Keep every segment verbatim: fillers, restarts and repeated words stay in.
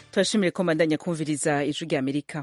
turashimire ko mbandanya kumviriza ijwi rya Amerika.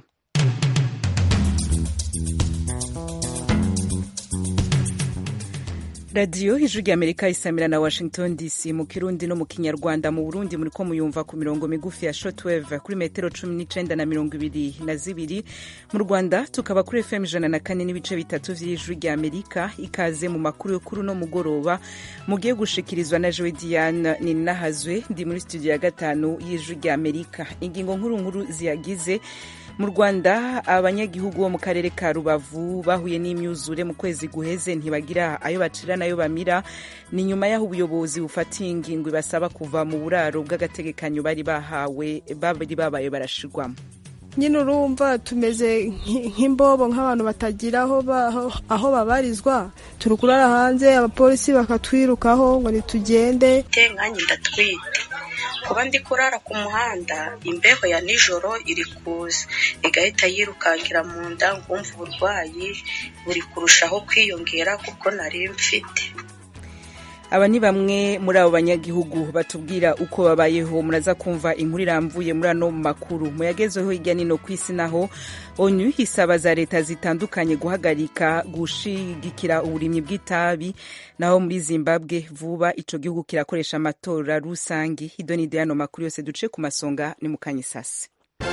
Radio ijwi rya Amerika isamira na Washington D C mu Kirundi no mu Kinyarwanda. Mu Burundi muriko muyumva ku mirongo migufi ya shortwave kuri metero cumi n'icenda na mirongo ibiri na zibiri. Mu Rwanda tukaba kuri F M ijana na kane n'ibice bitatu vy'ijwi rya Amerika. Ikaze mu makuru yo kuri no mugoroba mugiye gushikirizwa na Joe Diane Ninahazwe ndi muri studio ya gatanu y'ijwi rya Amerika. Ingingo nkuru nkuru ziyagize: mu Rwanda abanyagihugu bo mu karere ka Rubavu bahuye n'imyuzure mu kwezi guheze ntibagira ayo bacira nayo bamira. Ni nyuma y'aho ubuyobozi bufatiye ingingo basaba kuva mu buraro bw'agategekanyo bari bahawe babiri babaye barashirwamo. Nyine urumva tumeze nk'imbobo nk'abantu batagira aho aho babarizwa, turukurara hanze abapolisi bakatwirukaho ngo nitugende. Tenkanye ndatwite kuba ndi kurara ku muhanda, imbeho ya nijoro iri kuza igahita yirukankira mu nda, ngumva uburwayi buri kurushaho kwiyongera kuko nari mfite. Aba ni bamwe muri abo banyagihugu batubwira uko babayeho. Muraza kumva inkuru iramvuye muri ano makuru. Muyagezeho hirya nino kw'isi naho ONU isaba za leta zitandukanye guhagarika gushigikira uburimyi bw'itabi. Naho muri Zimbabwe vuba ico gihugu kirakoresha amatora rusangi. Idoni de ano makuru yose duce ku masonga ni mukanyisasi.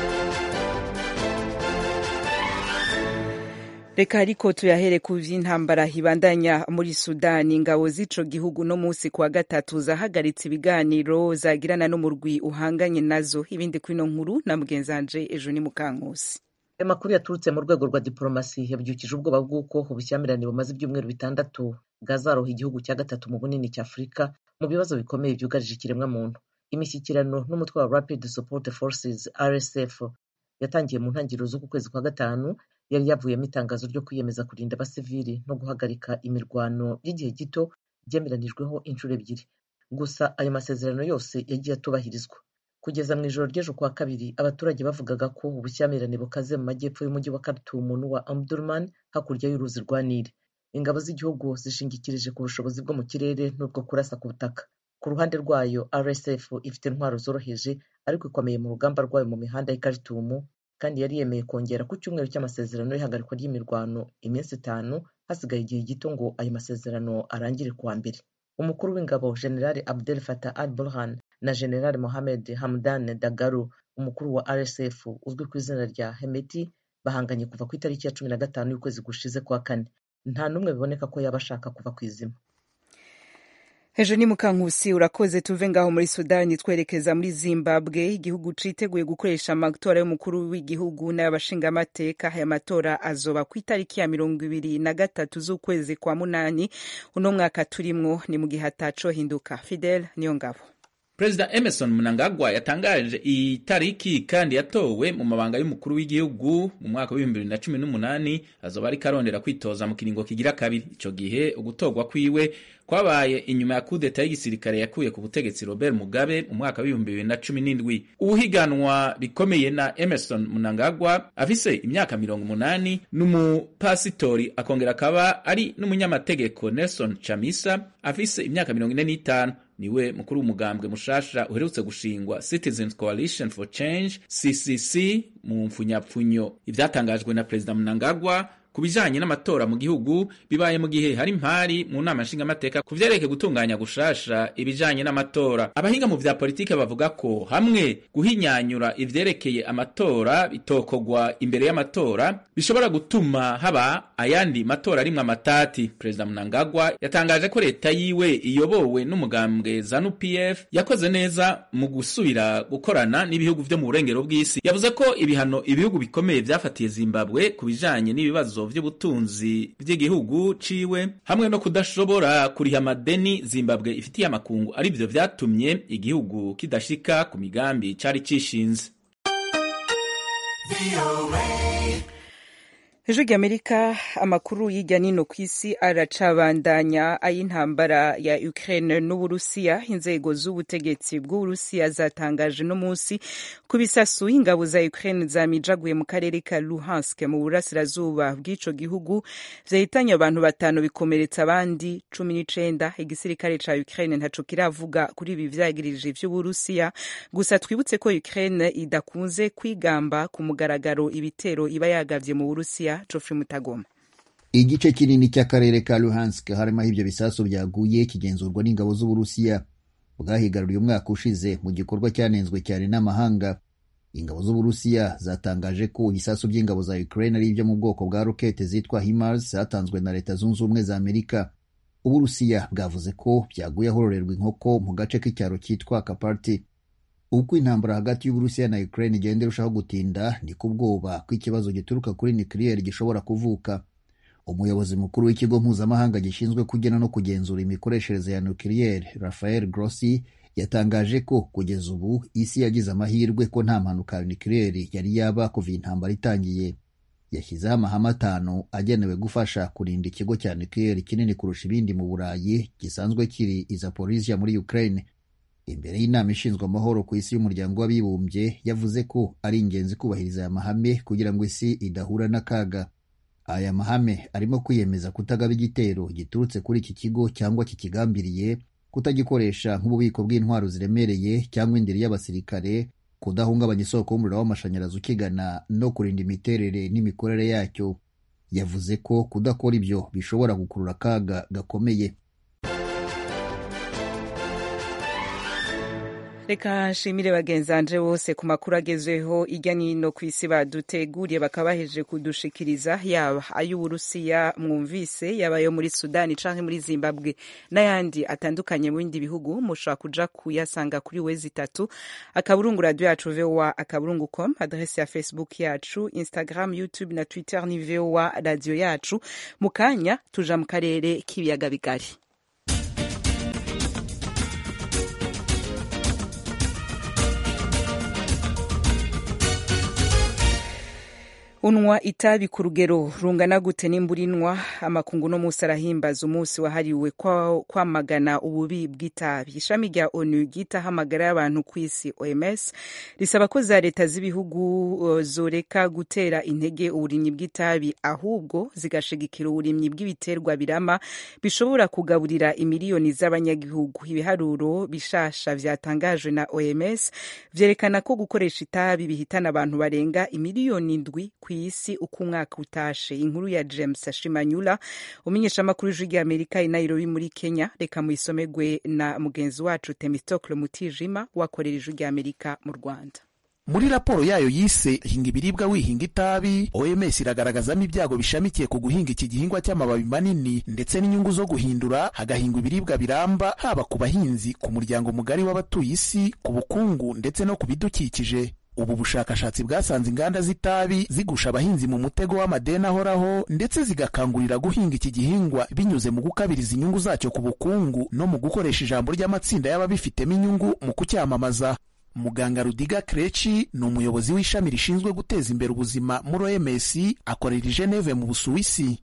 Reka ariko tuyahere ku vy'intambara hibandanya muri Sudani. Ingabo z'ico gihugu no musi kwa gatatu zahagaritse ibiganiro zagirana no murwi uhanganye nazo. Ibindi kwino nkuru na mugenzanje ejo ni Mukankusi. Amakuru yaturutse mu rwego rwa diplomasi yabyukije ubwoba bw'uko ubushyamirane bumaze ibyumweru bitandatu bwazaroha igihugu cya gatatu mu bunini cya Afurika mu bibazo bikomeye byugarije ikiremwa muntu. Imishyikirano n'umutwe wa Rapid Support Forces R S F yatangiye mu ntangiriro z'uku kwezi kwa gatanu yari yavuyemo itangazo ryo kwiyemeza kurinda abasivili no guhagarika imirwano y'igihe gito byemeranijweho inshuro ebyiri. Gusa ayo masezerano yose yagiye atubahirizwa. Kugeza mu ijoro ry'ejo kwa kabiri abaturage bavugaga ko ubushyamirane bukaze mu majyepfo y'umujyi wa Khartoum n'uwa Omdurman hakurya y'uruzi rwa Nile. Ingabo z'igihugu zishingikirije ku bushobozi bwo mu kirere n'ubwo kurasa ku butaka. Ku ruhande rwayo R S F ifite intwaro zoroheje ariko ikomeye mu rugamba rwayo mu mihanda ya Khartoum, kandi yari yemeye kongera ku cyumweru cy'amasezerano y'ihagarikwa ry'imirwano iminsi itanu hasigaye igihe gito ngo ayo masezerano arangire kuwa mbere. Umukuru w'ingabo General Abdel Fattah al-Burhan na General Mohamed Hamdan Dagalo umukuru wa R S F uzwi ku izina rya Hemeti bahanganye kuva ku itariki ya cumi na gatanu y'ukwezi gushize kwa kane. Nta numwe biboneka ko yaba ashaka kuva ku izima. Ejo ni Mukankusi urakoze. Tuve ngaho muri Sudani twerekeza muri Zimbabwe. Igihugu citeguye gukoresha amatora y'umukuru w'igihugu n'abashinga amateka. Aya matora azoba ku itariki ya mirongo ibiri na gatatu z'ukwezi kwa munani uno mwaka turimwo. Ni mu gihe ataco hinduka. Fidel Niyongabo. President Emerson Mnangagwa yatangaje iyi tariki kandi yatowe mu mabanga y'umukuru w'igihugu mu mwaka wa bibiri na cumi n'umunani azoba ari karondera kwitoza mu kiringo kigira kabiri. Ico gihe ugutogwa kwiwe kwabaye inyuma ya kudeta y'igisirikare yakuye ku butegetsi Robert Mugabe mu mwaka wa bibiri na cumi n'indwi. Ubuhiganwa bikomeye na Emerson Mnangagwa afise imyaka mirongo umunani n'umupasitori akongera akaba ari n'umunyamategeko Nelson Chamisa afise imyaka mirongo ine n'itanu. Niwe mukuru w'umugambwe mushasha uherutse gushingwa Citizens Coalition for Change C C C mu mfunyapfunyo. Ivyatangajwe na President Mnangagwa kubijanye n'amatora mu gihugu bibaye mu gihe hari impari mu nama nshinga amateka kuvyerekeye gutunganya gushasha ibijanye n'amatora. Abahinga mu vya politike bavuga ko hamwe guhinyanyura ivyerekeye amatora bitokogwa imbere y'amatora bishobora gutuma haba ayandi matora arimwe amatati. President Mnangagwa yatangaje ko leta yiwe iyobowe n'umugambwe ZANU P F yakoze neza mu gusubira gukorana n'ibihugu vyo mu burengero bw'isi. Yavuze ko ibihano ibihugu bikomeye vyafatiye Zimbabwe kubijanye n'ibibazo vy'ubutunzi vy'igihugu ciwe hamwe no kudashobora kuriha amadeni Zimbabwe ifitiye amakungu ari byo vyatumye igihugu kidashika ku migambi cari cishinze. Ijwi ry'Amerika, amakuru y'ijya nino ku isi aracabandanya ay'intambara ya Ukraine n'Uburusiya. Inzego z'ubutegetsi bw'Uburusiya zatangaje no munsi ku bisasu ingabo za Ukraine zamijaguye mu karere ka Luhansk mu burasirazuba bw'ico gihugu, vyahitanye abantu batanu bikomeretsa abandi cumi n'icenda. Igisirikare ca Ukraine ntaco kiravuga kuri ibi vyagirije vy'Uburusiya, gusa twibutse ko Ukraine idakunze kwigamba ku mugaragaro ibitero iba yagavye mu Burusiya. Geoffrey Mutagoma. Igice kinini cy'akarere ka Luhansk harimo aho ibyo bisasu byaguye kigenzurwa n'ingabo z'Uburusiya. Bwahigaruriye umwaka ushize mu gikorwa cyanenzwe cyane n'amahanga. Ingabo z'Uburusiya zatangaje ko ibisasu by'ingabo za Ukraine ari ibyo mu bwoko bwa rokete zitwa HIMARS zatanzwe na Leta Zunze Ubumwe za Amerika. Uburusiya bwavuze ko byaguye ahororerwa inkoko mu gace k'icyaro cyitwa Kaparti. Uko intambara hagati y'Uburusiya na Ukraine igenda irushaho gutinda, ni ku bwoba ko ikibazo gituruka kuri nucleaire gishobora kuvuka. Umuyobozi mukuru w'ikigo mpuzamahanga gishinzwe kugena no kugenzura imikoreshereze ya nucleaire, Rafael Grossi, yatangaje ko kugeza ubu isi yagize amahirwe ko nta mpanuka ya nucleaire yari yaba kuva intambara itangiye. Yashyizeho amahame atanu agenewe gufasha kurinda ikigo cya nucleaire kinini kurusha ibindi mu Burayi gisanzwe kiri i Zaporizhia muri Ukraine. Imbere y'inama ishinzwe amahoro ku isi y'umuryango w'abibumbye, yavuze ko ari ingenzi kubahiriza aya mahame kugira ngo isi idahura n'akaga. Aya mahame arimo kwiyemeza kutagaba igitero giturutse kuri iki kigo cyangwa kikigambiriye, kutagikoresha nk'ububiko bw'intwaro ziremereye cyangwa indiri y'abasirikare, kudahungabanya isoko y'umuriro w'amashanyarazi ukigana, no kurinda imiterere n'imikorere yacyo. Yavuze ko kudakora ibyo bishobora gukurura akaga gakomeye. Reka nshimire bagenzanje bose ku makuru agezweho ijya nino ku isi baduteguriye bakabaheje kudushikiriza, yaba ay'Uburusiya mwumvise, yaba yo muri Sudani canke muri Zimbabwe n'ayandi atandukanye mu bindi bihugu. Mushobora kuja kuyasanga kuri wezi itatu akaburungu radio yacu V O A akaburungu com, adresse ya Facebook yacu, Instagram, YouTube na Twitter ni V O A radio yacu. Mukanya tuja mu karere k'ibiyaga bigari. Unwa itabi ku rugero rungana gute n'imburinwa? Amakungu no musi arahimbaza umunsi wahariwe kwamagana ububi bw'itabi. Ishami rya ONU ryitahamagara y'abantu ku isi O M S risaba ko za leta z'ibihugu zoreka gutera intege uburimyi bw'itabi, ahubwo zigashigikira uburimyi bw'ibiterwa birama bishobora kugaburira imiliyoni z'abanyagihugu. Ibiharuro bishasha vyatangajwe na O M S vyerekana ko gukoresha itabi bihitana abantu barenga imiliyoni indwi isi uko umwaka utashe. Inkuru ya James Shimanyula, umenyeshamakuru w'ijwi ry'Amerika i Nairobi muri Kenya. Reka muyisomerwe na mugenzi wacu Temistokle Mutijima wakorera ijwi ry'Amerika mu Rwanda. Muri raporo yayo yise hinga ibiribwa wihinga itabi, O M S iragaragazamo ibyago bishamikiye ku guhinga iki gihingwa cy'amababi manini ndetse n'inyungu zo guhindura hagahingwa ibiribwa biramba, haba ku bahinzi, ku muryango mugari w'abatuye isi, ku bukungu ndetse no ku bidukikije. Ubu bushakashatsi bwasanze inganda z'itabi zigusha abahinzi mu mutego w'amadeni ahoraho ndetse zigakangurira guhinga iki gihingwa binyuze mu gukabiriza inyungu zacyo ku bukungu no mu gukoresha ijambo ry'amatsinda y'ababifitemo inyungu mu kucyamamaza. Muganga Rudiga Kreci ni umuyobozi w'ishami rishinzwe guteza imbere ubuzima muri O M S, akorera i Geneve mu Busuwisi.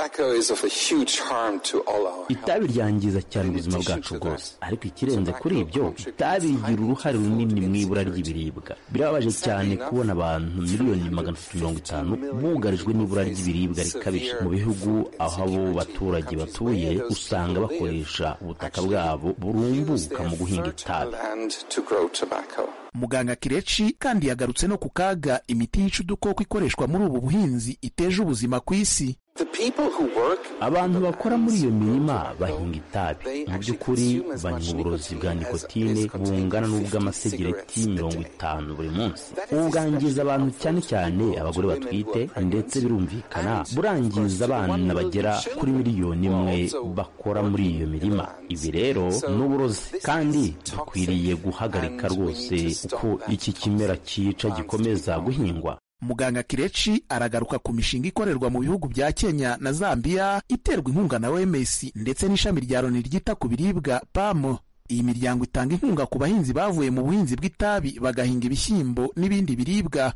Itabi ryangiza cyane ubuzima bwacu bwose, ariko ikirenze kuri ibyo, itabi rigira uruhare runini mu ibura ry'ibiribwa. Birababaje cyane kubona abantu miliyoni magana atatu mirongo itanu bugarijwe n'ibura ry'ibiribwa rikabije. Mu bihugu aho abo baturage batuye, usanga bakoresha ubutaka bwabo burumbuka mu guhinga itabi. Muganga Kireci kandi yagarutse no ku kaga imiti yica udukoko ikoreshwa muri ubu buhinzi iteje ubuzima ku isi. Abantu bakora muri iyo mirima bahinga itabi, mu by'ukuri banywa uburozi bwa nikotine bungana n'ubw'amasegereti mirongo itanu buri munsi. Ubu bwangiza abantu cyane cyane abagore batwite, ndetse birumvikana burangiza abana bagera kuri miliyoni imwe bakora muri iyo mirima. Ibi rero n'uburozi, kandi dukwiriye guhagarika rwose uko iki kimera cyica gikomeza guhingwa. Muganga Kireci aragaruka ku mishinga ikorerwa mu bihugu bya Kenya na Zambia iterwa inkunga na O M S ndetse n'ishami rya Loni ryita ku biribwa P A M. iyi miryango itanga inkunga ku bahinzi bavuye mu buhinzi bw'itabi bagahinga ibishyimbo n'ibindi biribwa.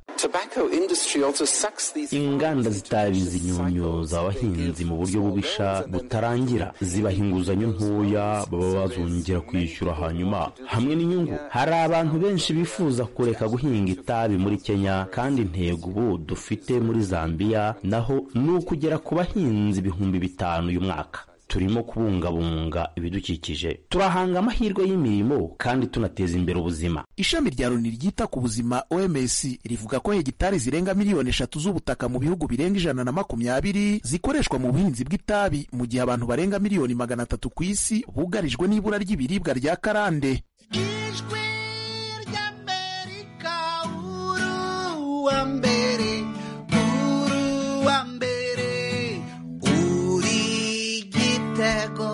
inganda z'itabi zinyunyuza abahinzi mu buryo bubisha butarangira, zibaha inguzanyo ntoya baba bazongera kwishyura hanyuma hamwe n'inyungu. Hari abantu benshi bifuza kureka guhinga itabi muri Kenya, kandi intego ubu dufite muri Zambia naho ni ukugera ku bahinzi ibihumbi bitanu uyu mwaka. Turimo kubungabunga ibidukikije, turahanga amahirwe y'imirimo kandi tunateza imbere ubuzima. Ishami rya Loni ryita ku buzima O M S rivuga ko hegitari zirenga miliyoni eshatu z'ubutaka mu bihugu birenga ijana na makumyabiri zikoreshwa mu buhinzi bw'itabi, mu gihe abantu barenga miliyoni magana atatu ku isi bugarijwe n'ibura ry'ibiribwa rya karande. Ijwi ry'Amerika, uru wa mbere, uru wa mbere, uri igitego.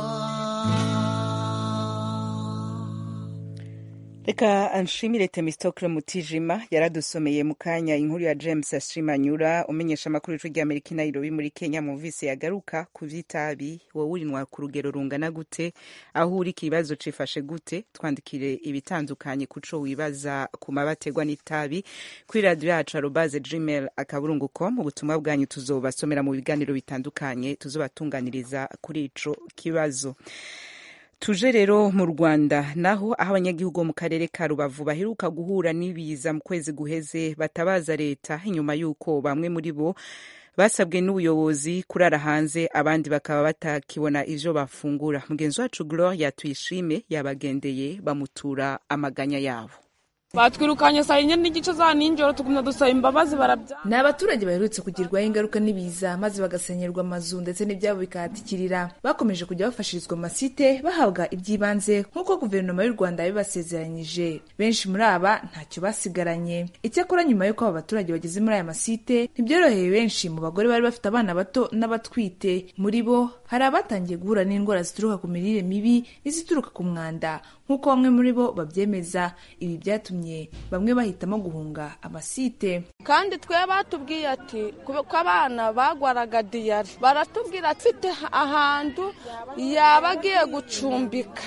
Reka anshimire Temistokle Mutijima yaradusomeye mu kanya inkuru ya James Ashimanyura umenyesha amakuru y'Ijwi ry'Amerika i Nairobi muri Kenya. Muvise yagaruka ku vy'itabi, wowe urinwa ku rugero rungana gute, aho uri kibazo cifashe gute? Twandikire ibitandukanye kuco wibaza ku mabategwa n'itabi kuri radio yacu arobase gmail akaburungu com. Mu butumwa bwanyu tuzobasomera mu biganiro bitandukanye tuzobatunganiriza kuri ico kibazo. Tuje rero mu Rwanda naho aho abanyagihugu mu karere ka Rubavu baheruka guhura n'ibiza mu kwezi guheze batabaza leta, inyuma yuko bamwe muri bo basabwe n'ubuyobozi kurara hanze, abandi bakaba batakibona ivyo bafungura. Mugenzi wacu Gloria Tuyishime yabagendeye bamutura amaganya yabo. Batwirukanye saa yine n'igice za ninjoro tugumya dusaba imbabazi barabya. Ni abaturage baherutse kugirwaho ingaruka n'ibiza maze bagasenyerwa amazu ndetse n'ibyabo bikahatikirira. Bakomeje kujya bafashirizwa amasite bahabwa iby'ibanze nk'uko guverinoma y'u Rwanda yabibasezeranyije. Benshi muri aba ntacyo basigaranye. Icyakora nyuma y'uko aba baturage bageze muri aya masite ntibyoroheye benshi mu bagore bari bafite abana bato n'abatwite. Muri bo hari abatangiye guhura n'indwara zituruka ku mirire mibi n'izituruka ku mwanda nk'uko bamwe muri bo babyemeza. Ibi byatumye bamwe bahitamo guhunga amasite. Kandi twe batubwiye ati ko abana bagwaraga diyari, baratubwira afite ahantu yabagiye gucumbika,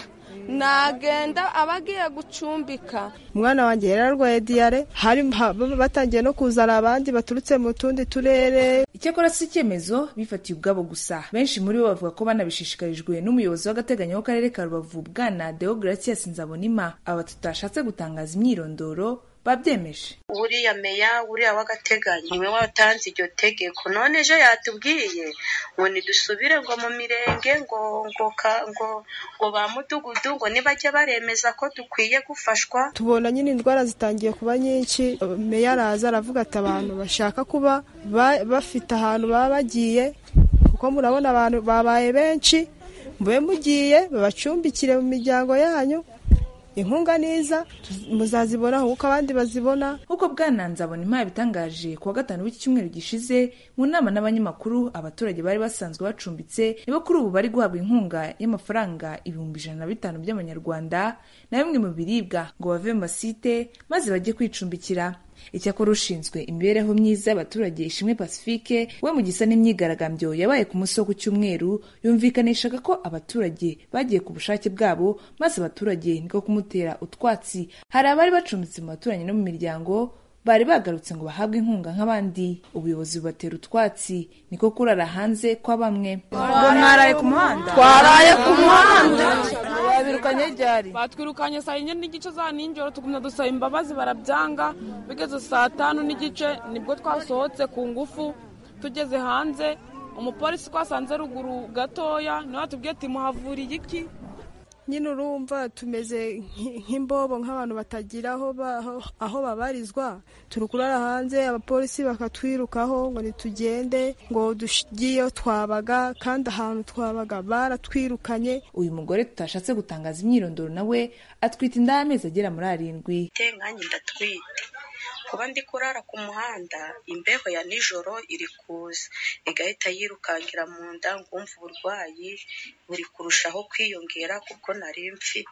nagenda abagiye gucumbika. Umwana wanjye yararwaye diyare, hari batangiye no kuzana abandi baturutse mu tundi turere. Icyakora si icyemezo bifatiye ubwabo gusa. Benshi muri bo bavuga ko banabishishikarijwe n'umuyobozi w'agateganyo w'akarere ka Rubavu Bwana Deogratias Nzabonima. Aba tutashatse gutangaza imyirondoro babyemeje. Uriya meya uriya w'agateganyo niwe watanze iryo tegeko, none ejo yatubwiye ngo nidusubire ngo mu mirenge ngo ngo ngo ngo ba mudugudu ngo nibajya baremeza ko dukwiye gufashwa. Tubona nyine indwara zitangiye kuba nyinshi. Meya araza aravuga ati abantu bashaka kuba bafite ahantu baba bagiye, kuko murabona abantu babaye benshi, mube mugiye babacumbikire mu miryango yanyu, inkunga niza muzazibona nk'uko abandi bazibona. Nk'uko Bwana Nzabonima yabitangaje kuwa gatanu w'iki cyumweru gishize mu nama n'abanyamakuru, abaturage bari basanzwe bacumbitse nibo kuri ubu bari guhabwa inkunga y'amafaranga ibihumbi ijana na bitanu by'amanyarwanda na bimwe mu biribwa ngo bave mu masite maze bajye kwicumbikira. Icyakora ushinzwe imibereho myiza y'abaturage Ishimwe Pacifique we mu gisa n'imyigaragambyo yabaye ku munsi wo ku cyumweru yumvikanishaga ko abaturage bagiye ku bushake bwabo maze abaturage niko kumutera utwatsi. Hari abari bacumbitse mu baturanyi no mu miryango bari bagarutse ngo bahabwe inkunga nk'abandi, ubuyobozi bubatera utwatsi niko kurara hanze kwa bamwe. Mwaraye ku muhanda? Twaraye ku muhanda. Babirukanye ryari? Batwirukanye saa yine n'igice za ninjoro tugumya dusaba imbabazi barabyanga. Bigeze saa tanu n'igice nibwo twasohotse ku ngufu. Tugeze hanze umupolisi twasanze ruguru gatoya niwe atubwiye ati muhavuriye iki. Nyine urumva tumeze nk'imbobo nk'abantu batagira aho aho babarizwa. Turukurara hanze abapolisi bakatwirukaho ngo nitugende ngo dugiye twabaga, kandi ahantu twabaga baratwirukanye. Uyu mugore tutashatse gutangaza imyirondoro nawe atwita inda y'amezi agera muri arindwi. Tenganyi ndatwite kuba ndi kurara ku muhanda, imbeho ya nijoro iri kuza igahita yirukangira mu nda, ngumva uburwayi buri kurushaho kwiyongera kuko nari mfite.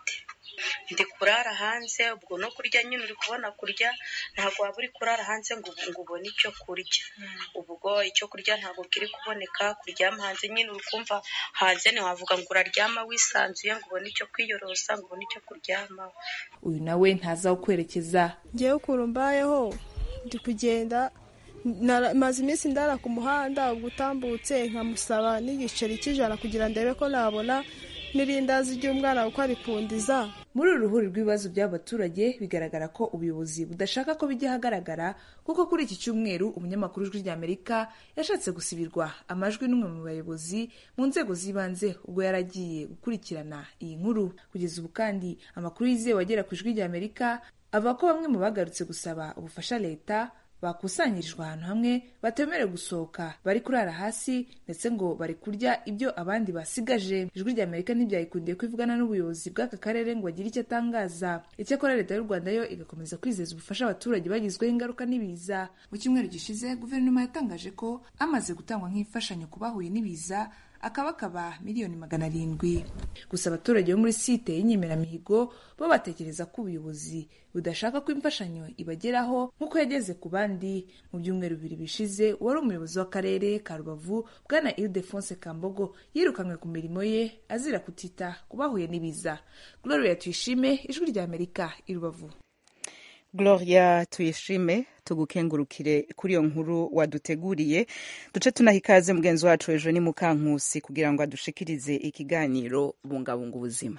ndi kurara hanze, ubwo no kurya nyine uri kubona kurya ntabwo waba uri kurara hanze ngo ngo ubone icyo kurya. Ubwo icyo kurya ntabwo kiri kuboneka, kuryama hanze nyine uri kumva hanze ntiwavuga ngo uraryama wisanzuye ngo ubone icyo kwiyorosa, ngo ubone icyo kuryama. Uyu nawe ntaza aho kwerekeza. Ngewe ukuntu mbayeho ndi kugenda maze iminsi ndara ku muhanda, ubwo utambutse nkamusaba n'igiceri cy'ijana kugira ndebe ko nabona n'irindazi ry'umwana kuko arikundiza. Muri uru ruhuri rw'ibibazo by'abaturage bigaragara ko ubuyobozi budashaka ko bijya ahagaragara, kuko kuri iki cyumweru umunyamakuru w'Ijwi ry'Amerika yashatse gusibirwa amajwi n'umwe mu bayobozi mu nzego z'ibanze ubwo yaragiye gukurikirana iyi nkuru. Kugeza ubu kandi amakuru yizewe agera ku Ijwi ry'Amerika avuga ko bamwe mu bagarutse gusaba ubufasha leta bakusanyirijwe ahantu hamwe batemerewe gusohoka, bari kurara hasi ndetse ngo bari kurya ibyo abandi basigaje. Ijwi ry'Amerika ntibyayikundiye kwivugana n'ubuyobozi bw'aka karere ngo agire icyo atangaza. Icyakora leta y'u Rwanda yo igakomeza kwizeza ubufasha abaturage bagizweho ingaruka n'ibiza. Mu cyumweru gishize guverinoma yatangaje ko amaze gutangwa nk'imfashanyo ku bahuye n'ibiza akabakaba miliyoni magana arindwi. Gusa abaturage bo muri site y'Inyemeramihigo bo batekereza ko ubuyobozi budashaka ko imfashanyo ibageraho nk'uko yageze ku bandi. Mu byumweru bibiri bishize uwari umuyobozi w'akarere ka Rubavu Bwana Ildefonse Kambogo yirukanwe ku mirimo ye azira kutita ku bahuye n'ibiza. Gloria Tuyishime, Ijwi ry'Amerika, i Rubavu. Gloria Tuyishime, tugukengurukire kuri iyo nkuru waduteguriye. Duce tunaha ikaze mugenzi wacu Eugenie Mukankusi kugira ngo adushikirize ikiganiro bungabunga ubuzima.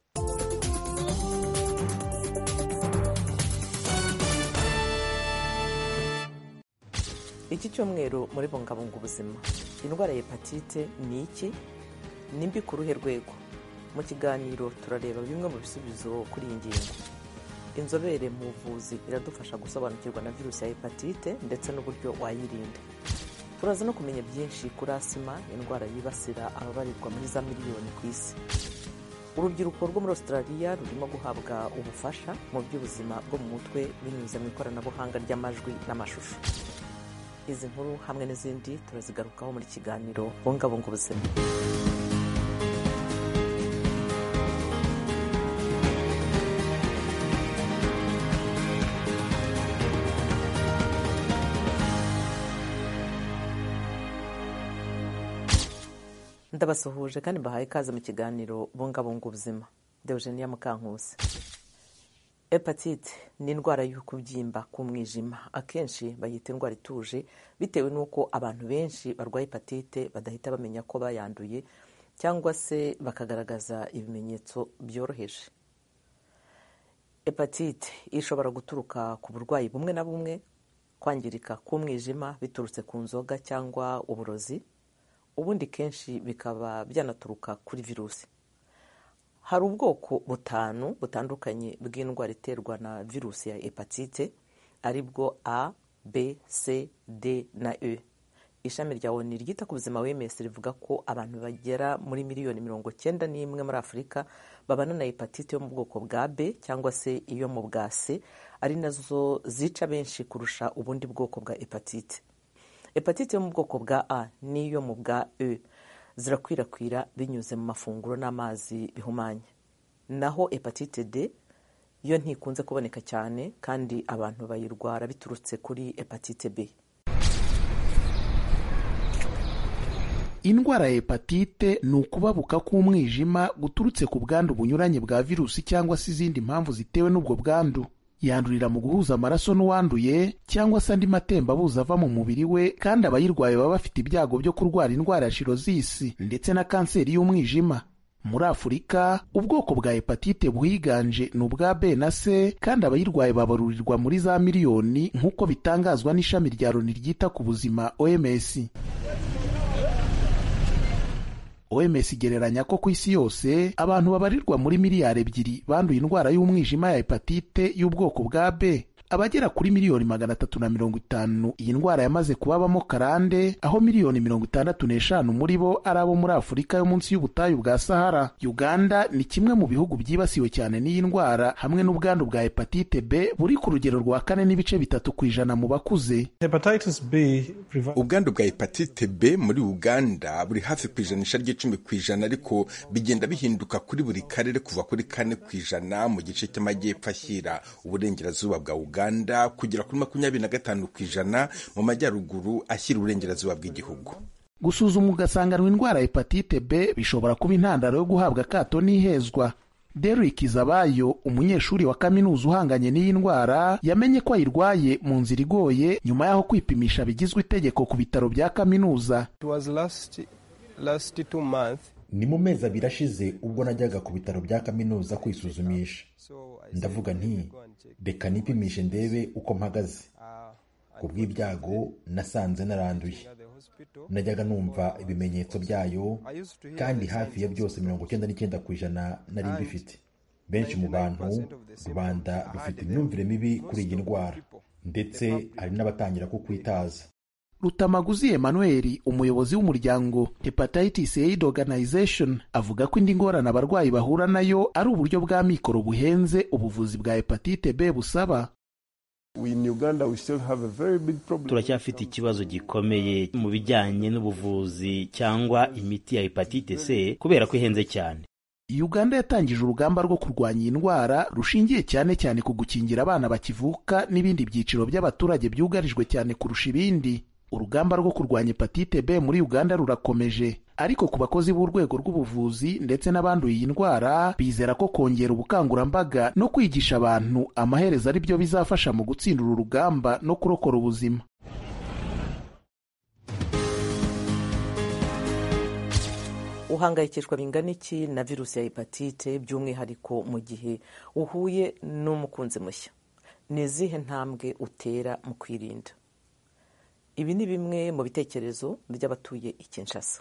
Iki cyumweru muri bungabunga ubuzima, indwara ya hepatite ni iki, nimbi ku ruhe rwego? Mu kiganiro turareba bimwe mu bisubizo kuri iyi ngingo. Inzobere mu buvuzi iradufasha gusobanukirwa na virusi ya hepatite ndetse n'uburyo wayirinda. Turaza no kumenya byinshi kuri asima, indwara yibasira ababarirwa muri za miliyoni ku isi. Urubyiruko rwo muri Australia rurimo guhabwa ubufasha mu by'ubuzima bwo mu mutwe binyuze mu ikoranabuhanga ry'amajwi n'amashusho. Izi nkuru hamwe n'izindi turazigarukaho muri kiganiro bungabunga ubuzima. Ndabasuhuje kandi mbahaye ikaze mu kiganiro bungabunga ubuzima. Eugenie Mukankusi. Hepatite ni indwara y'ukubyimba k'umwijima. Akenshi bayita indwara ituje bitewe n'uko abantu benshi barwaye hepatite badahita bamenya ko bayanduye cyangwa se bakagaragaza ibimenyetso byoroheje. Hepatite ishobora guturuka ku burwayi bumwe na bumwe, kwangirika k'umwijima biturutse ku nzoga cyangwa uburozi, ubundi kenshi bikaba byanaturuka kuri virusi. Hari ubwoko butanu butandukanye bw'indwara iterwa na virusi ya hepatite, aribwo A, B, C, D na E. Ishami rya O N U ryita ku buzima W M S rivuga ko abantu bagera muri miliyoni mirongo cyenda n'imwe muri Afurika babana na hepatite yo mu bwoko bwa B cyangwa se iyo mu bwa C, ari nazo zica benshi kurusha ubundi bwoko bwa hepatite. Hepatite yo mu bwoko bwa A n'iyo mu bwa E zirakwirakwira binyuze mu mafunguro n'amazi bihumanye. Naho hepatite D yo ntikunze kuboneka cyane kandi abantu bayirwara biturutse kuri hepatite B. Indwara ya hepatite ni ukubabuka k'umwijima guturutse ku bwandu bunyuranye bwa virusi cyangwa se izindi mpamvu zitewe n'ubwo bwandu. Yandurira mu guhuza amaraso n'uwanduye cyangwa se andi matembabuzi ava mu mubiri we, kandi abayirwaye baba bafite ibyago byo kurwara indwara ya shirozisi ndetse na kanseri y'umwijima. Muri Afurika ubwoko bwa hepatite bwiganje ni ubwa B na C, kandi abayirwaye babarurirwa muri za miliyoni nk'uko bitangazwa n'ishami rya Loni ryita ku buzima O M S. O M S igereranya ko ku isi yose abantu babarirwa muri miliyari ebyiri banduye indwara y'umwijima ya hepatite y'ubwoko bwa B. abagera kuri miliyoni magana atatu na mirongo itanu iyi ndwara yamaze kubabamo karande, aho miliyoni mirongo itandatu n'eshanu muri bo ari abo muri Afurika yo munsi y'ubutayu bwa Sahara. Uganda ni kimwe mu bihugu byibasiwe cyane n'iyi ndwara, hamwe n'ubwandu bwa hepatite B buri ku rugero rwa kane n'ibice bitatu ku ijana mu bakuze. Ubwandu bwa hepatite B muri Uganda buri hafi ku ijanisha ry'icumi ku ijana, ariko bigenda bihinduka kuri buri karere kuva kuri kane ku ijana mu gice cy'amajyepfo ashyira uburengerazuba bwa Uganda kugera kuri makumyabiri na gatanu ku ijana mu majyaruguru ashyira uburengerazuba bw'igihugu. Gusuzuma ugasanganwa indwara hepatite B bishobora kuba intandaro yo guhabwa akato n'ihezwa. Derrick Zabayo, umunyeshuri wa kaminuza uhanganye n'iyi ndwara, yamenye ko ayirwaye mu nzira igoye nyuma y'aho kwipimisha bigizwe itegeko ku bitaro bya kaminuza. Ni mu mezi abiri ashize ubwo najyaga ku bitaro bya kaminuza kwisuzumisha. Ndavuga nti reka nipimishe ndebe uko mpagaze. Ku bw'ibyago nasanze naranduye. Najyaga numva ibimenyetso byayo, kandi hafi ya byose mirongo icyenda n'icyenda ku ijana nari mbifite. Benshi mu bantu rubanda rufite imyumvire mibi kuri iyi ndwara, ndetse hari n'abatangira kukwitaza. Rutamaguzi Emmanuel, umuyobozi w'umuryango Hepatitis Aid Organization, avuga ko indi ngorane abarwayi bahura nayo ari uburyo bwa mikoro buhenze ubuvuzi bwa hepatite B busaba. Turacyafite ikibazo gikomeye mu bijyanye n'ubuvuzi cyangwa imiti ya hepatite C kubera ko ihenze cyane. Uganda yatangije urugamba rwo kurwanya iyi ndwara rushingiye cyane cyane ku gukingira abana bakivuka n'ibindi byiciro by'abaturage byugarijwe cyane kurusha ibindi. Urugamba rwo kurwanya hepatite B muri Uganda rurakomeje, ariko ku bakozi b'urwego rw'ubuvuzi ndetse n'abanduye iyi ndwara bizera ko kongera ubukangurambaga no kwigisha abantu amaherezo ari byo bizafasha mu gutsinda uru rugamba no kurokora ubuzima. Uhangayikishwa bingana iki na virusi ya hepatite, by'umwihariko mu gihe uhuye n'umukunzi mushya? Ni izihe ntambwe utera mu kwirinda? Ibi ni bimwe mu bitekerezo by'abatuye i Kinshasa.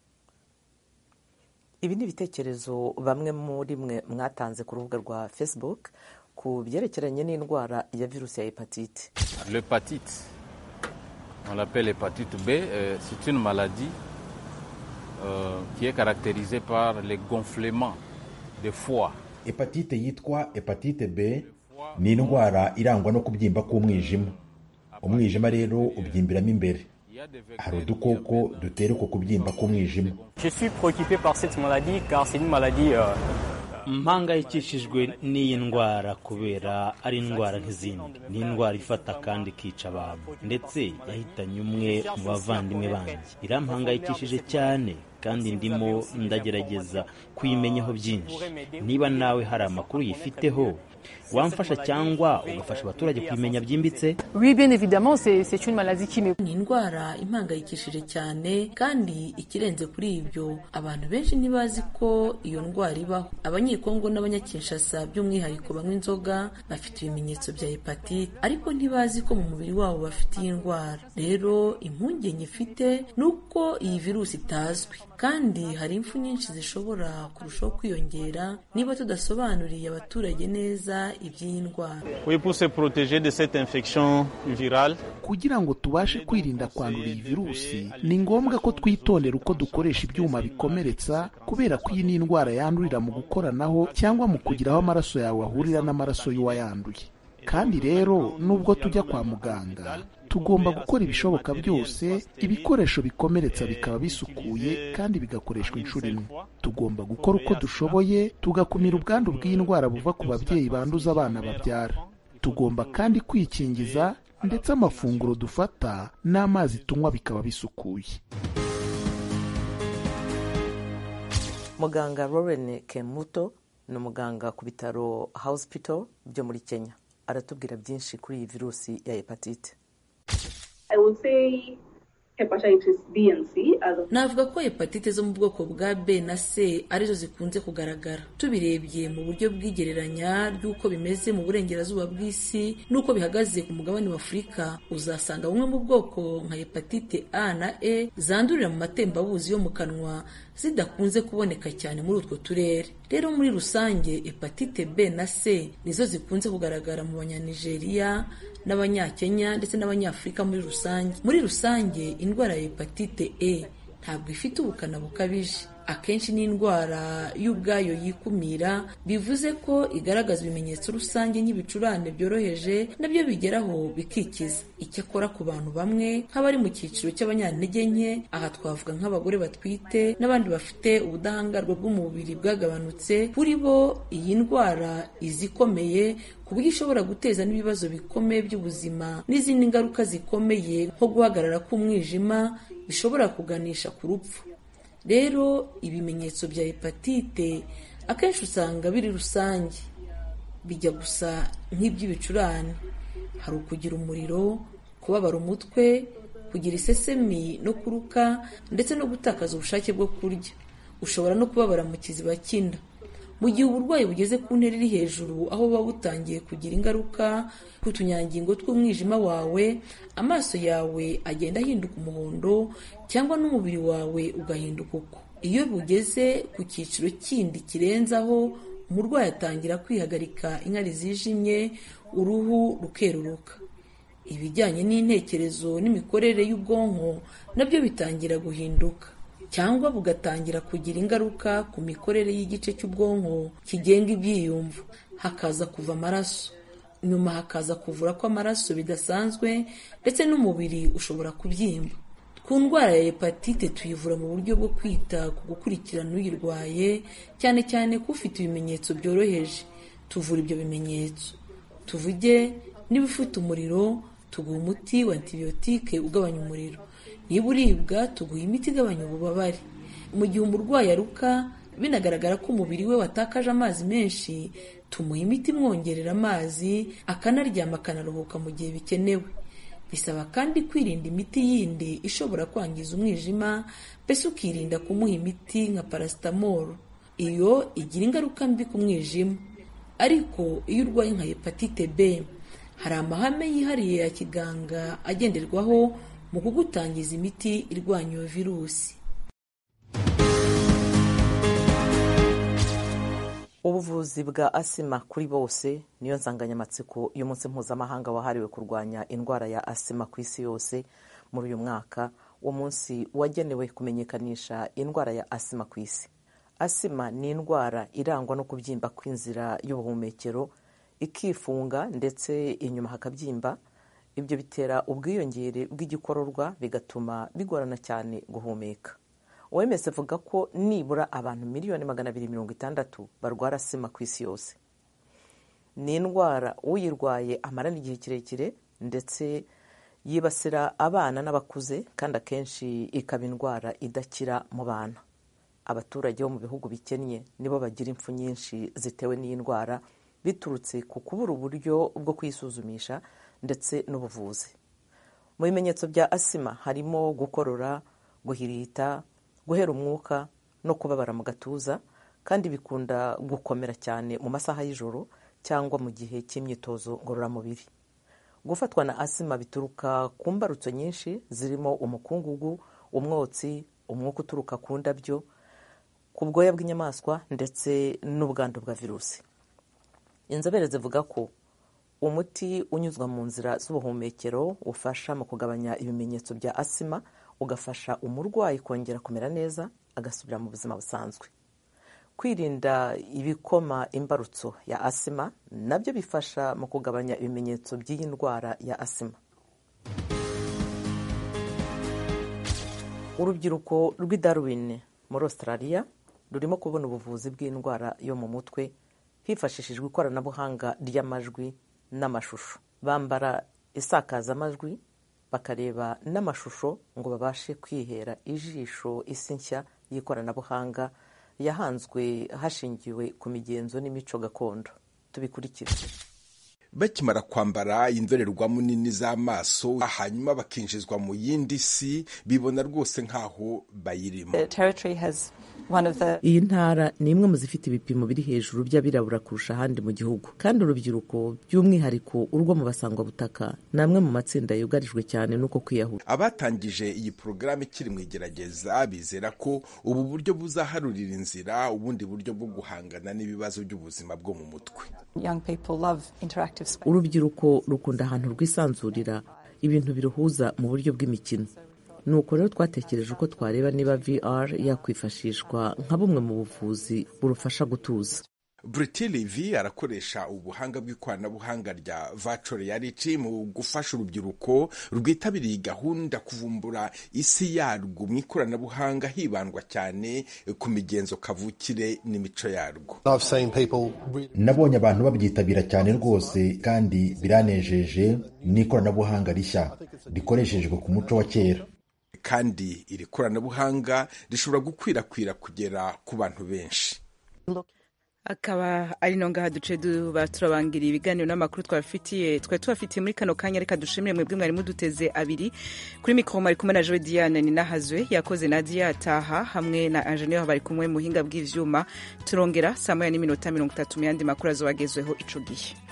Ibi ni ibitekerezo bamwe muri mwe mwatanze ku rubuga rwa Facebook ku byerekeranye n'indwara ya virusi ya hepatite. L'hépatite, on l'appelle hépatite B, euh, c'est une maladie euh, qui est caractérisée par les gonflements de foie. Hepatite yitwa hepatite B ni indwara irangwa no kubyimba k'umwijima. Umwijima rero ubyimbiramo imbere. Hari udukoko dutera uko kubyimba k'umwijima. Je suis préoccupé par cette maladie car c'est une maladie euh... mpangayikishijwe n'iyi ndwara kubera ari indwara nk'izindi. Ni indwara ifata kandi ikica abantu, ndetse yahitanye umwe mu bavandimwe banjye. Irampangayikishije cyane kandi ndimo ndagerageza kuyimenyaho byinshi. Niba nawe hari amakuru yifiteho wamfasha cyangwa ugafasha abaturage kwimenya byimbitse? Oui, bien évidemment, c'est c'est une maladie qui me ni indwara impangayikishije cyane, kandi ikirenze kuri ibyo abantu benshi ntibazi ko iyo ndwara ibaho. Abanyekongo n'abanyakinshasa by'umwihariko banywa inzoga bafite ibimenyetso bya hepatite, ariko ntibazi ko mu mubiri wabo bafite iyi ndwara. Rero impungenge ifite nuko iyi virusi itazwi, kandi hari impfu nyinshi zishobora kurushaho kwiyongera niba tudasobanuriye abaturage neza iby'iyi ndwara. Oui, pour se protéger de cette infection virale. Kugira ngo tubashe kwirinda kwandura iyi virusi, ni ngombwa ko twitondera uko dukoresha ibyuma bikomeretsa, kubera ko iyi ni indwara yandurira mu gukoranaho cyangwa mu kugira aho amaraso yawe ahurira n'amaraso y'uwayanduye. Kandi rero nubwo tujya kwa muganga, tugomba gukora ibishoboka byose ibikoresho bikomeretsa bikaba bisukuye kandi bigakoreshwa inshuro imwe. Tugomba gukora uko dushoboye tugakumira ubwandu bw'iyi ndwara buva ku babyeyi banduza abana babyara. Tugomba kandi kwikingiza, ndetse amafunguro dufata n'amazi tunywa bikaba bisukuye. Muganga Lauren Kemuto ni umuganga ku bitaro Hospital byo muri Kenya. Aratubwira byinshi kuri iyi virusi ya hepatite. I would say hepatitis B and C. Navuga ko hepatite zo mu bwoko bwa B na C arizo zikunze kugaragara. Tubirebye mu buryo bw'igereranya ry'uko bimeze mu burengerazuba bw'isi n'uko bihagaze ku mugabane wa Afurika, uzasanga bumwe mu bwoko nka hepatite A na E zandurira mu matembabuzi yo mu kanwa zidakunze kuboneka cyane muri utwo turere. Rero muri rusange hepatite B na C nizo zikunze kugaragara mu banyanigeriya n'abanyakenya ndetse n'abanyafurika muri rusange. Muri rusange indwara ya hepatite E ntabwo ifite ubukana bukabije, akenshi ni indwara y'ubwayo yikumira, bivuze ko igaragaza ibimenyetso rusange nk'ibicurane byoroheje nabyo bigeraho bikikiza. Icyakora ku bantu bamwe nk'abari mu cyiciro cy'abanyantege nke, aha twavuga nk'abagore batwite n'abandi bafite ubudahangarwa bw'umubiri bwagabanutse, kuri bo iyi ndwara izikomeye ku buryo ishobora guteza n'ibibazo bikomeye by'ubuzima n'izindi ngaruka zikomeye nko guhagarara k'umwijima bishobora kuganisha ku rupfu. Rero ibimenyetso bya hepatite akenshi usanga biri rusange, bijya gusa nk'iby'ibicurane. Hari ukugira umuriro, kubabara umutwe, kugira isesemi no kuruka, ndetse no gutakaza ubushake bwo kurya. Ushobora no kubabara mu kiziba cy'inda. Mu gihe uburwayi bugeze ku ntera iri hejuru, aho buba butangiye kugira ingaruka ku tunyangingo tw'umwijima wawe, amaso yawe agenda ahinduka umuhondo cyangwa n'umubiri wawe ugahinduka uko. Iyo bugeze ku cyiciro kindi kirenzaho, umurwayi atangira kwihagarika inkari zijimye, uruhu rukeruruka. Ibijyanye n'intekerezo n'imikorere y'ubwonko nabyo bitangira guhinduka, cyangwa bugatangira kugira ingaruka ku mikorere y'igice cy'ubwonko kigenga ibyiyumvo. Hakaza kuva amaraso, nyuma hakaza kuvura kw'amaraso bidasanzwe, ndetse n'umubiri ushobora kubyimba. Ku ndwara ya hepatite tuyivura mu buryo bwo kwita ku gukurikirana uyirwaye, cyane cyane ko ufite ibimenyetso byoroheje. Tuvura ibyo bimenyetso. Tuvuge niba ufite umuriro, tuguha umuti wa antibiyotike ugabanya umuriro. Niba uribwa, tuguha imiti igabanya ububabare. Mu gihe umurwayi aruka binagaragara ko umubiri we watakaje amazi menshi, tumuha imiti imwongerera amazi, akanaryama akanaruhuka mu gihe bikenewe. Bisaba kandi kwirinda imiti yindi ishobora kwangiza umwijima, mbese ukirinda kumuha imiti nka paracetamol. Iyo igira ingaruka mbi ku mwijima. Ariko iyo urwaye nka hepatite B, hari amahame yihariye ya kiganga agenderwaho mu kugutangiza imiti irwanya iyo virusi. Ubuvuzi bwa asima kuri bose niyo nsanganyamatsiko y'umunsi mpuzamahanga wahariwe kurwanya indwara ya asima ku isi yose muri uyu mwaka. Uwo munsi wagenewe kumenyekanisha indwara ya asima ku isi. Asima ni indwara irangwa no kubyimba kw'inzira y'ubuhumekero, ikifunga ndetse inyuma hakabyimba. Ibyo bitera ubwiyongere bw'igikororwa bigatuma bigorana cyane guhumeka. O M S avuga ko nibura abantu miliyoni magana abiri mirongo itandatu barwara asima ku isi yose. Ni indwara uyirwaye amarana igihe kirekire, ndetse yibasira abana n'abakuze, kandi akenshi ikaba indwara idakira mu bana. Abaturage bo mu bihugu bikennye nibo bagira impfu nyinshi zitewe n'iyi ndwara, biturutse ku kubura uburyo bwo kwisuzumisha ndetse n'ubuvuzi. Mu bimenyetso bya asima harimo gukorora, guhirita, guhera umwuka no kubabara mu gatuza, kandi bikunda gukomera cyane mu masaha y'ijoro cyangwa mu gihe cy'imyitozo ngororamubiri. Gufatwa na asima bituruka ku mbarutso nyinshi zirimo umukungugu, umwotsi, umwuka uturuka ku ndabyo, ku bwoya bw'inyamaswa ndetse n'ubwandu bwa virusi. Inzobere zivuga ko umuti unyuzwa mu nzira z'ubuhumekero ufasha mu kugabanya ibimenyetso bya asima, ugafasha umurwayi kongera kumera neza, agasubira mu buzima busanzwe. Kwirinda ibikoma imbarutso ya asima nabyo bifasha mu kugabanya ibimenyetso by'iyi ndwara ya asima. Urubyiruko rw'i Darwin muri Australia rurimo kubona ubuvuzi bw'indwara yo mu mutwe hifashishijwe ikoranabuhanga ry'amajwi n'amashusho. Bambara isakazamajwi bakareba n'amashusho ngo babashe kwihera ijisho isi nshya y'ikoranabuhanga yahanzwe hashingiwe ku migenzo n'imico gakondo. Tubikurikire. bakimara kwambara indorerwamo nini z'amaso hanyuma bakinjizwa mu yindi si bibona rwose nk'aho bayirimo. iyi ntara ni imwe mu zifite ibipimo biri hejuru by'abirabura kurusha ahandi mu gihugu, kandi urubyiruko by'umwihariko urwo mu basangwabutaka ni amwe mu matsinda yugarijwe cyane n'uko kwiyahura. Abatangije iyi porogaramu ikiri mu igerageza bizera ko ubu buryo buzaharurira inzira ubundi buryo bwo guhangana n'ibibazo by'ubuzima bwo mu mutwe. urubyiruko rukunda ahantu rwisanzurira, ibintu biruhuza mu buryo bw'imikino. nuko rero twatekereje uko twareba niba V R yakwifashishwa nka bumwe mu buvuzi burufasha gutuza. Briti Levy arakoresha ubuhanga bw'ikoranabuhanga rya virtual reality mu gufasha urubyiruko rwitabiriye gahunda kuvumbura isi yarwo mu ikoranabuhanga, hibandwa cyane ku migenzo kavukire n'imico yarwo. Nabonye abantu babyitabira cyane rwose kandi biranejeje n'ikoranabuhanga rishya rikoreshejwe ku muco wa kera. Kandi iri koranabuhanga rishobora gukwirakwira kugera ku bantu benshi. akaba ari no ngaha duce duba turabangira ibiganiro n'amakuru twafitiye twe tubafitiye muri kano kanya. Reka dushimire mwebwe mwari muduteze abiri. Kuri mikoro mari kumwe na Joe Diane ni nahazwe yakoze Nadia Taha hamwe na Engineer bari kumwe muhinga bw'ivyuma. Turongera saa moya n'iminota mirongo itatu mu yandi makuru azobagezweho ico gihe.